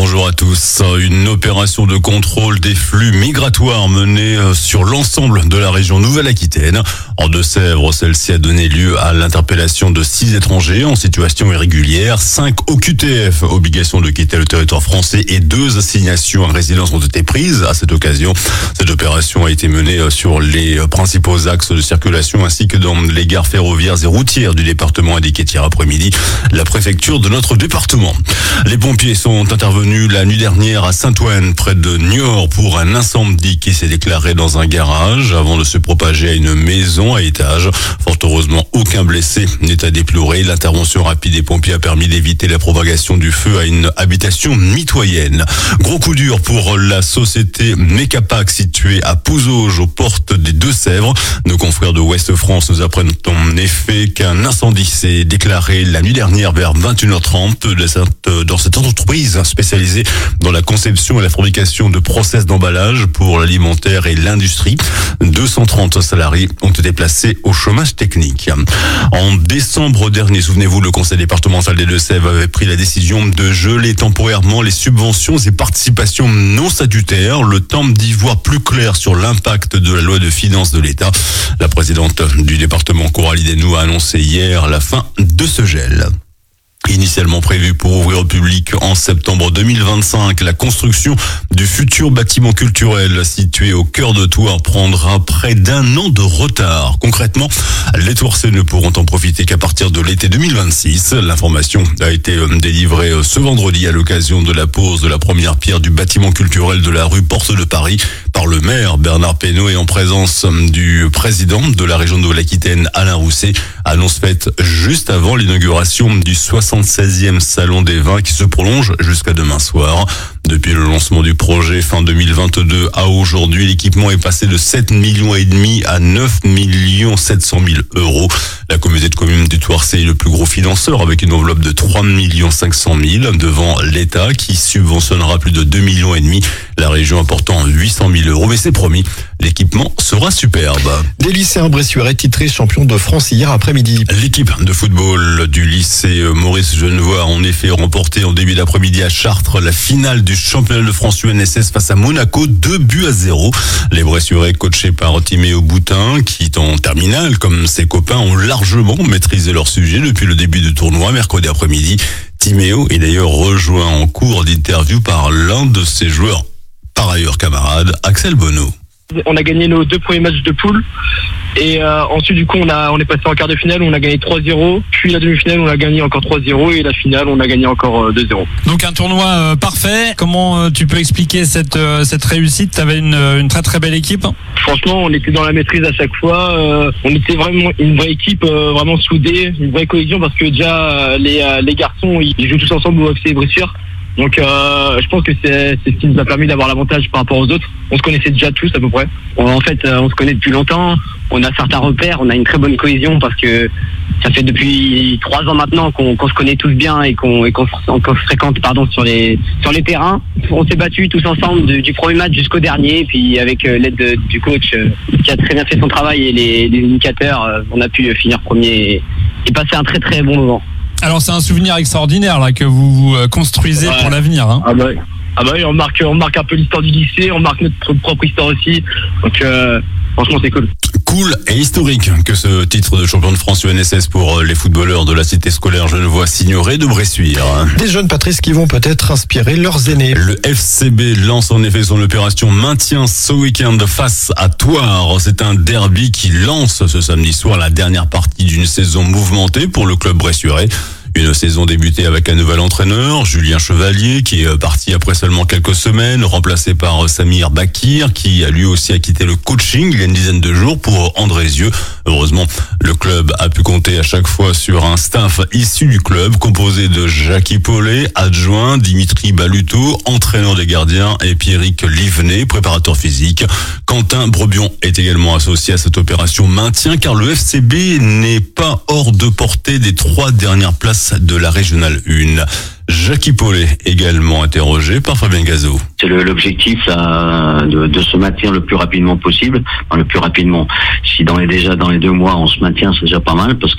Bonjour à tous. Une opération de contrôle des flux migratoires menée sur l'ensemble de la région Nouvelle-Aquitaine. En Deux-Sèvres, celle-ci a donné lieu à l'interpellation de 6 étrangers en situation irrégulière, 5 OQTF, obligation de quitter le territoire français, et 2 assignations à résidence ont été prises à cette occasion. Cette opération a été menée sur les principaux axes de circulation ainsi que dans les gares ferroviaires et routières du département indiqué hier après-midi la préfecture de notre département. Les pompiers sont intervenus la nuit dernière à Saint-Ouen, près de Niort, pour un incendie qui s'est déclaré dans un garage avant de se propager à une maison à étage. Fort heureusement, aucun blessé n'est à déplorer. L'intervention rapide des pompiers a permis d'éviter la propagation du feu à une habitation mitoyenne. Gros coup dur pour la société Mecapac située à Pouzauges, aux portes des Deux-Sèvres. Nos confrères de Ouest France nous apprennent en effet qu'un incendie s'est déclaré la nuit dernière vers 21h30 dans cette entreprise spécialisée dans la conception et la fabrication de process d'emballage pour l'alimentaire et l'industrie. 230 salariés ont été placés au chômage technique. En décembre dernier, souvenez-vous, le conseil départemental des Deux-Sèvres avait pris la décision de geler temporairement les subventions et participations non statutaires, le temps d'y voir plus clair sur l'impact de la loi de finances de l'État. La présidente du département, Coralie Desnoux, a annoncé hier la fin de ce gel. Initialement prévu pour ouvrir au public en septembre 2025, la construction du futur bâtiment culturel situé au cœur de Thouars prendra près d'1 an de retard. Concrètement, les Thouarsais ne pourront en profiter qu'à partir de l'été 2026. L'information a été délivrée ce vendredi à l'occasion de la pose de la première pierre du bâtiment culturel de la rue Porte de Paris par le maire Bernard Peynaud et en présence du président de la région de Nouvelle-Aquitaine, Alain Rousset. Annonce faite juste avant l'inauguration du 76e Salon des Vins qui se prolonge jusqu'à demain soir. Depuis le lancement du projet fin 2022 à aujourd'hui, l'équipement est passé de 7,5 millions à 9 700 000 euros. La communauté de communes du Thouarsais est le plus gros financeur avec une enveloppe de 3 500 000 devant l'État qui subventionnera plus de 2,5 millions. La région apportant 800 000 euros. Mais c'est promis, l'équipement sera superbe. Des lycéens bressurais titrés champions de France hier après-midi. L'équipe de football du lycée Maurice Genevoix a en effet remporté en début d'après-midi à Chartres la finale du championnat de France UNSS face à Monaco, 2-0. Les Bressurais, coachés par Timéo Boutin, qui est en terminale comme ses copains, ont largement maîtrisé leur sujet depuis le début du tournoi mercredi après-midi. Timéo est d'ailleurs rejoint en cours d'interview par l'un de ses joueurs, par ailleurs camarade, Axel Bonneau. On a gagné nos 2 premiers matchs de poule et ensuite du coup on est passé en quart de finale, on a gagné 3-0, puis la demi-finale on a gagné encore 3-0 et la finale on a gagné encore 2-0. Donc un tournoi parfait. Comment tu peux expliquer cette réussite? Tu avais une très très belle équipe. Franchement on était dans la maîtrise à chaque fois, on était vraiment une vraie équipe, vraiment soudée, une vraie cohésion parce que déjà les garçons ils jouent tous ensemble au FC Bressuire. Donc je pense que c'est ce qui nous a permis d'avoir l'avantage par rapport aux autres. On se connaissait déjà tous à peu près. En fait, on se connaît depuis longtemps. On a certains repères. On a une très bonne cohésion parce que ça fait depuis 3 ans maintenant qu'on se connaît tous bien et qu'on se fréquente sur les terrains. On s'est battus tous ensemble du premier match jusqu'au dernier. Puis avec l'aide du coach qui a très bien fait son travail et les indicateurs, on a pu finir premier et passer un très très bon moment. Alors c'est un souvenir extraordinaire là que vous construisez pour l'avenir. Hein. Ah bah oui, on marque un peu l'histoire du lycée, on marque notre propre histoire aussi. Donc franchement c'est cool. Cool et historique que ce titre de champion de France UNSS pour les footballeurs de la cité scolaire Genevoix Signoret de Bressuire. Des jeunes Patrice qui vont peut-être inspirer leurs aînés. Le FCB lance en effet son opération maintien ce week-end face à Thouars. C'est un derby qui lance ce samedi soir la dernière partie d'une saison mouvementée pour le club bressuirais. Une saison débutée avec un nouvel entraîneur, Julien Chevalier, qui est parti après seulement quelques semaines, remplacé par Samir Bakir, qui a lui aussi quitté le coaching il y a une dizaine de jours pour Andrézieux. Heureusement, le club a pu compter à chaque fois sur un staff issu du club, composé de Jackie Paulet, adjoint, Dimitri Baluto, entraîneur des gardiens, et Pierrick Livenet, préparateur physique. Quentin Brebion est également associé à cette opération maintien, car le FCB n'est pas hors de portée des 3 dernières places commerce de la Régionale 1. Jackie Paulet, également interrogé par Fabien Gazot. C'est l'objectif là, de se maintenir le plus rapidement possible. Enfin, le plus rapidement. Si dans les 2 mois on se maintient, c'est déjà pas mal parce que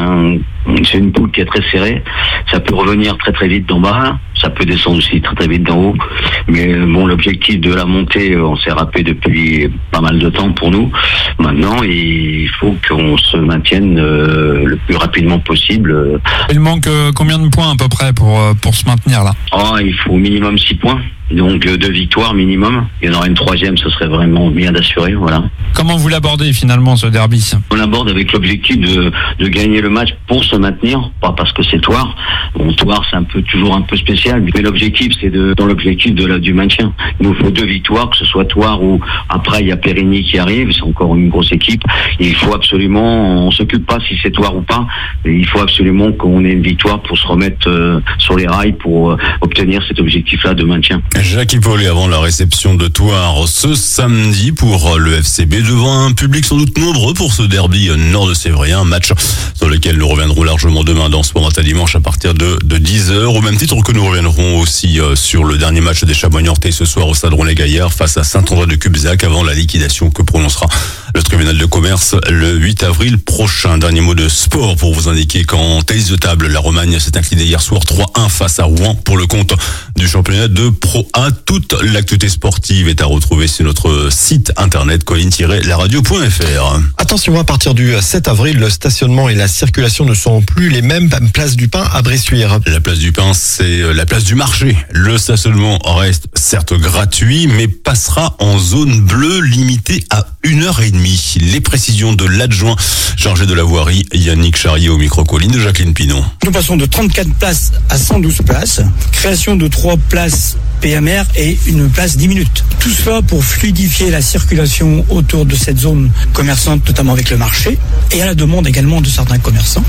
c'est une poule qui est très serrée. Ça peut revenir très très vite d'en bas, ça peut descendre aussi très très vite d'en haut. Mais bon, l'objectif de la montée, on s'est rappelé depuis pas mal de temps pour nous. Maintenant, il faut qu'on se maintienne le plus rapidement possible. Il manque combien de points à peu près pour se maintenir là? Il faut au minimum 6 points. Donc 2 victoires minimum. Il y en aura une 3e, ce serait vraiment bien d'assurer, voilà. Comment vous l'abordez finalement ce derby? On l'aborde avec l'objectif de gagner le match pour se maintenir, pas parce que c'est Thouars. Bon, Thouars c'est toujours un peu spécial, mais l'objectif c'est dans l'objectif du maintien. Il nous faut 2 victoires, que ce soit Thouars ou après il y a Périgny qui arrive, c'est encore une grosse équipe. Et il faut absolument, on s'occupe pas si c'est Thouars ou pas, et il faut absolument qu'on ait une victoire pour se remettre sur les rails pour obtenir cet objectif-là de maintien. Jackie Paulet avant la réception de Thouars ce samedi pour le FCB devant un public sans doute nombreux pour ce derby nord-de-sévrien, match sur lequel nous reviendrons largement demain dans Sport Matin Dimanche à partir de 10h, au même titre que nous reviendrons aussi sur le dernier match des Chamois-Niortais ce soir au Stade Roland-Gaillard face à Saint-André-de-Cubzac avant la liquidation que prononcera le tribunal de commerce le 8 avril prochain. Dernier mot de sport pour vous indiquer qu'en tennis de table, la Romagne s'est inclinée hier soir 3-1 face à Rouen pour le compte du championnat de Pro A. Toute l'actualité sportive est à retrouver sur notre site internet colline-laradio.fr. Attention, à partir du 7 avril, le stationnement et la circulation ne sont plus les mêmes. Place du Pin à Bressuire. La place du Pin, c'est la place du marché. Le stationnement reste certes gratuit, mais passera en zone bleue limitée à 1h30. Les précisions de l'adjoint chargé de la voirie, Yannick Charrier, au micro-colline de Jacqueline Pinon. Nous passons de 34 places à 112 places. Création de 3 places PMR et une place 10 minutes. Tout cela pour fluidifier la circulation autour de cette zone commerçante, notamment avec le marché, et à la demande également de certains commerçants.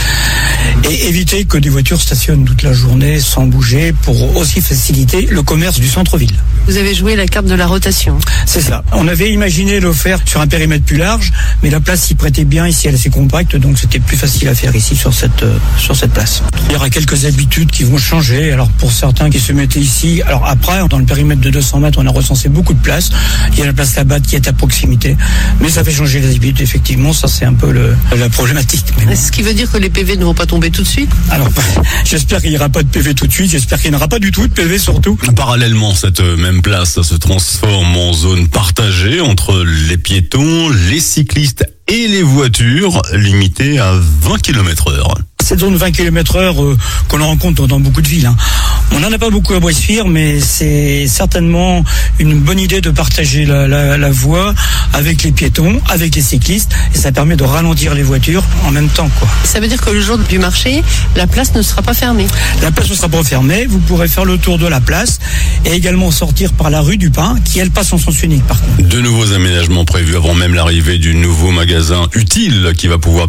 Et éviter que des voitures stationnent toute la journée sans bouger pour aussi faciliter le commerce du centre-ville. Vous avez joué la carte de la rotation. C'est ça. On avait imaginé le faire sur un périmètre plus large, mais la place s'y prêtait bien. Ici, elle est assez compacte, donc c'était plus facile à faire ici sur cette place. Il y aura quelques habitudes qui vont changer. Alors pour certains qui se mettaient ici, alors après, dans le périmètre de 200 mètres, on a recensé beaucoup de places. Il y a la place Labatte qui est à proximité, mais ça fait changer les habitudes. Effectivement, ça c'est un peu la problématique. Mais ce qui veut dire que les PV ne vont pas tomber tout de suite? Alors, j'espère qu'il n'y aura pas de PV tout de suite. J'espère qu'il n'y aura pas du tout de PV surtout. Parallèlement, cette même place se transforme en zone partagée entre les piétons, les cyclistes et les voitures, limitée à 20 km/h. Cette zone 20 km/h qu'on rencontre dans beaucoup de villes. On n'en a pas beaucoup à Bressuire, mais c'est certainement une bonne idée de partager la voie avec les piétons, avec les cyclistes, et ça permet de ralentir les voitures en même temps, quoi. Ça veut dire que le jour du marché, la place ne sera pas fermée? La place ne sera pas fermée, vous pourrez faire le tour de la place et également sortir par la rue du Pin, qui elle passe en sens unique par contre. De nouveaux aménagements prévus avant même l'arrivée du nouveau magasin Utile qui va pouvoir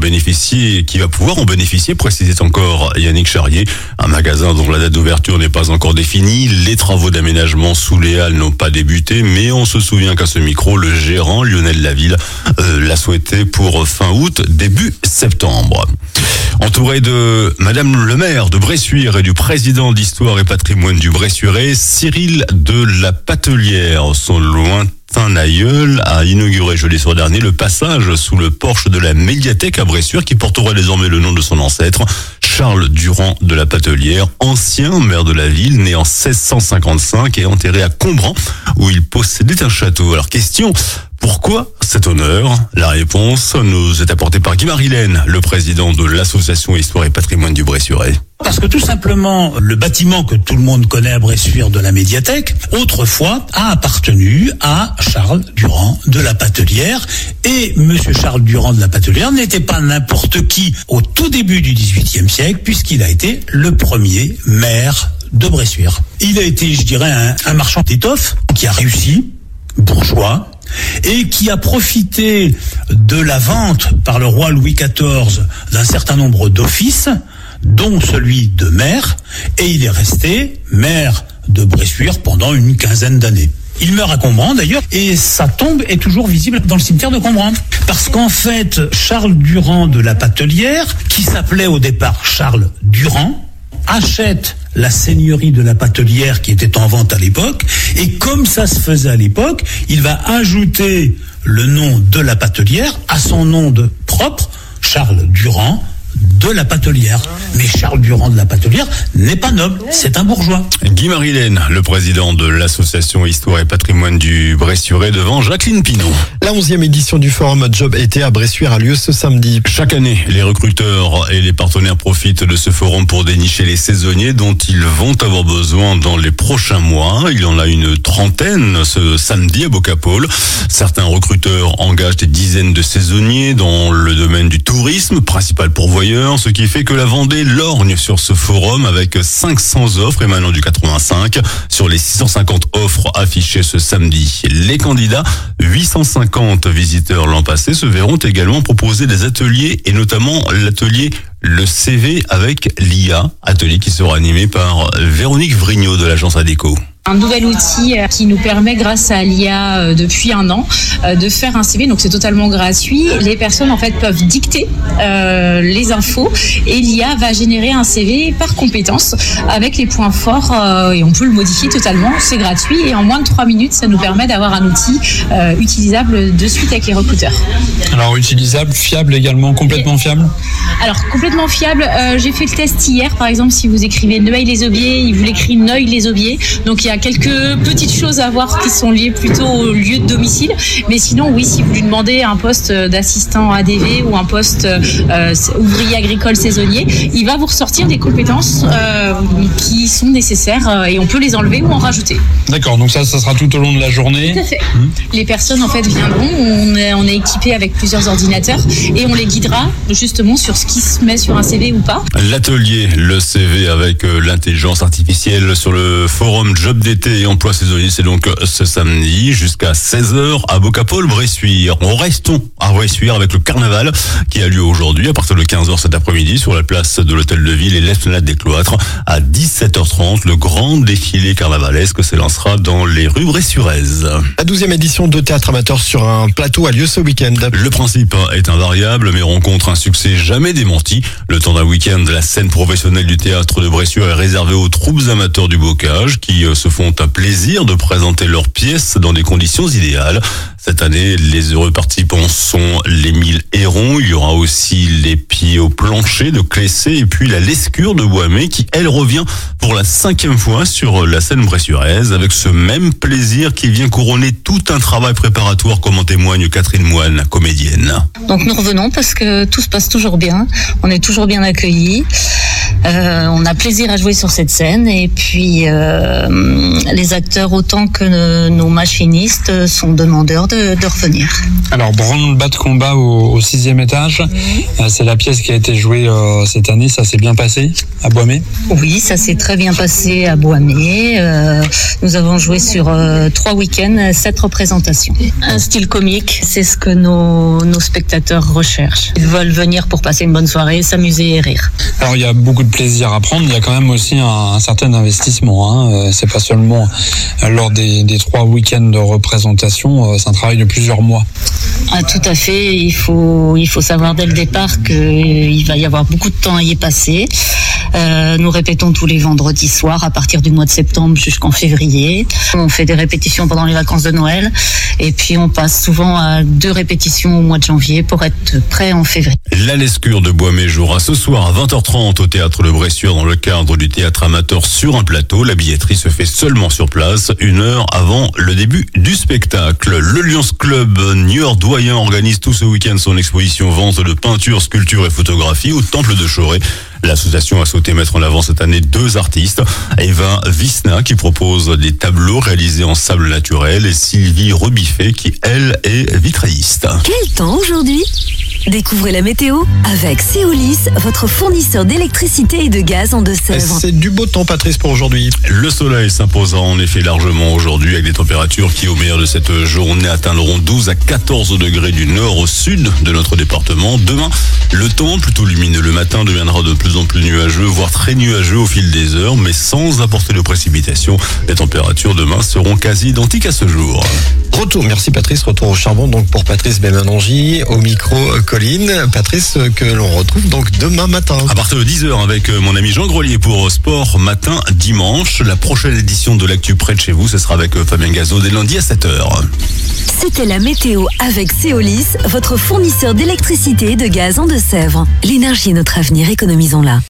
en bénéficier, précisait encore Yannick Charrier. Un magasin dont la date d'ouverture n'est pas encore définie. Les travaux d'aménagement sous les halles n'ont pas débuté, mais on se souvient qu'à ce micro, le gérant Lionel Laville l'a souhaité pour fin août, début septembre. Entouré de Madame le maire de Bressuire et du président d'Histoire et Patrimoine du Bressuirais, Cyril de la Patelière, son lointain aïeul, a inauguré jeudi soir dernier le passage sous le porche de la médiathèque à Bressuire qui portera désormais le nom de son ancêtre, Charles Durand de la Patelière, ancien maire de la ville, né en 1655 et enterré à Combran où il possédait un château. Alors question, pourquoi cet honneur? La réponse nous est apportée par Guy Marilène, le président de l'association Histoire et Patrimoine du Bressuirais. Parce que tout simplement, le bâtiment que tout le monde connaît à Bressuire de la médiathèque, autrefois a appartenu à Charles Durand de la Patelière. Et monsieur Charles Durand de la Patelière n'était pas n'importe qui au tout début du XVIIIe siècle, puisqu'il a été le premier maire de Bressuire. Il a été, je dirais, un marchand d'étoffes qui a réussi, bourgeois, et qui a profité de la vente par le roi Louis XIV d'un certain nombre d'offices, dont celui de maire, et il est resté maire de Bressuire pendant une quinzaine d'années. Il meurt à Combran d'ailleurs, et sa tombe est toujours visible dans le cimetière de Combran. Parce qu'en fait, Charles Durand de la Patelière, qui s'appelait au départ Charles Durand, achète la seigneurie de la Patelière qui était en vente à l'époque, et comme ça se faisait à l'époque, il va ajouter le nom de la Patelière à son nom de propre, Charles Durand de la Patelière. Mais Charles Durand de la Patelière n'est pas noble, c'est un bourgeois. Guy Marilène, le président de l'association Histoire et Patrimoine du Bressuirais, devant Jacqueline Pinault. La 11e édition du forum Job été à Bressuire a lieu ce samedi. Chaque année, les recruteurs et les partenaires profitent de ce forum pour dénicher les saisonniers dont ils vont avoir besoin dans les prochains mois. Il y en a une trentaine ce samedi à Bocapole. Certains recruteurs engagent des dizaines de saisonniers dans le domaine du tourisme, principal pourvoyeur, ce qui fait que la Vendée lorgne sur ce forum avec 500 offres émanant du 85 sur les 650 offres affichées ce samedi. Les candidats, 850 visiteurs l'an passé, se verront également proposer des ateliers et notamment l'atelier Le CV avec l'IA, atelier qui sera animé par Véronique Vrignot de l'agence ADECO. Un nouvel outil qui nous permet, grâce à l'IA depuis un an, de faire un CV. Donc c'est totalement gratuit. Les personnes en fait peuvent dicter les infos et l'IA va générer un CV par compétence avec les points forts et on peut le modifier totalement. C'est gratuit et en moins de 3 minutes, ça nous permet d'avoir un outil utilisable de suite avec les recruteurs. Alors utilisable, fiable également, complètement fiable ? Alors complètement fiable. J'ai fait le test hier, par exemple, si vous écrivez Neuil-les-Aubiers, il vous l'écrit Neuil-les-Aubiers. Donc il y a quelques petites choses à voir qui sont liées plutôt au lieu de domicile. Mais sinon, oui, si vous lui demandez un poste d'assistant ADV ou un poste ouvrier agricole saisonnier, il va vous ressortir des compétences qui sont nécessaires et on peut les enlever ou en rajouter. D'accord, donc ça sera tout au long de la journée. Tout à fait. Les personnes en fait viendront, on est équipé avec plusieurs ordinateurs et on les guidera justement sur ce qui se met sur un CV ou pas. L'atelier, le CV avec l'intelligence artificielle sur le forum Job d'été et emploi saisonnier, c'est donc ce samedi jusqu'à 16h à Bocapole-Bressuire. Restons à Bressuire avec le carnaval qui a lieu aujourd'hui à partir de 15h cet après-midi sur la place de l'Hôtel de Ville et l'Esplanade des Cloîtres. À 17h30, le grand défilé carnavalesque s'élancera dans les rues bressuiraises. La 12e édition de Théâtre Amateur sur un plateau a lieu ce week-end. Le principe est invariable mais rencontre un succès jamais démenti. Le temps d'un week-end, la scène professionnelle du théâtre de Bressuire est réservée aux troupes amateurs du bocage qui se font un plaisir de présenter leurs pièces dans des conditions idéales. Cette année, les heureux participants sont les 1000 Hérons. Il y aura aussi les pieds au plancher de Clessé et puis la Lescure de Boismé qui, elle, revient pour la 5e fois sur la scène bressuiraise avec ce même plaisir qui vient couronner tout un travail préparatoire comme en témoigne Catherine Moine, comédienne. Donc nous revenons parce que tout se passe toujours bien. On est toujours bien accueillis. On a plaisir à jouer sur cette scène et puis les acteurs autant que nos machinistes sont demandeurs de revenir. Alors branle-bas de combat au 6e étage, c'est la pièce qui a été jouée cette année, ça s'est bien passé à Boismé ? Oui, ça s'est très bien passé à Boismé. Nous avons joué sur 3 week-ends, 7 représentations. Un style comique, c'est ce que nos spectateurs recherchent. Ils veulent venir pour passer une bonne soirée, s'amuser et rire. Alors il y a beaucoup de plaisir à prendre, il y a quand même aussi un certain investissement. C'est pas seulement lors des 3 week-ends de représentation, c'est un travail de plusieurs mois. Ah, tout à fait, il faut savoir dès le départ qu'il va y avoir beaucoup de temps à y passer. Nous répétons tous les vendredis soirs à partir du mois de septembre jusqu'en février. On fait des répétitions pendant les vacances de Noël et puis on passe souvent à 2 répétitions au mois de janvier pour être prêt en février. La Lescure de Boismé jouera ce soir à 20h30 au théâtre de Bressuire dans le cadre du théâtre amateur sur un plateau. La billetterie se fait seulement sur place 1 heure avant le début du spectacle. Le Lions Club Niort-Doyen organise tout ce week-end son exposition vente de peinture, sculpture et photographie au Temple de Choré. L'association a souhaité mettre en avant cette année 2 artistes, Eva Visna qui propose des tableaux réalisés en sable naturel et Sylvie Rebiffet qui, elle, est vitrailliste. Quel temps aujourd'hui ? Découvrez la météo avec Céolis, votre fournisseur d'électricité et de gaz en Deux-Sèvres. C'est du beau temps, Patrice, pour aujourd'hui. Le soleil s'imposera en effet largement aujourd'hui avec des températures qui, au meilleur de cette journée, atteindront 12 à 14 degrés du nord au sud de notre département. Demain, le temps plutôt lumineux le matin deviendra de plus en plus nuageux, voire très nuageux au fil des heures, mais sans apporter de précipitations. Les températures demain seront quasi identiques à ce jour. Merci Patrice, retour au charbon donc pour Patrice Belmanongi, au micro Colline. Patrice que l'on retrouve donc demain matin. À partir de 10h avec mon ami Jean Grelier pour Sport Matin dimanche. La prochaine édition de l'Actu près de chez vous, ce sera avec Fabien Gazot dès lundi à 7h. C'était la météo avec Céolis, votre fournisseur d'électricité et de gaz en Deux-Sèvres. L'énergie est notre avenir, économisons-la.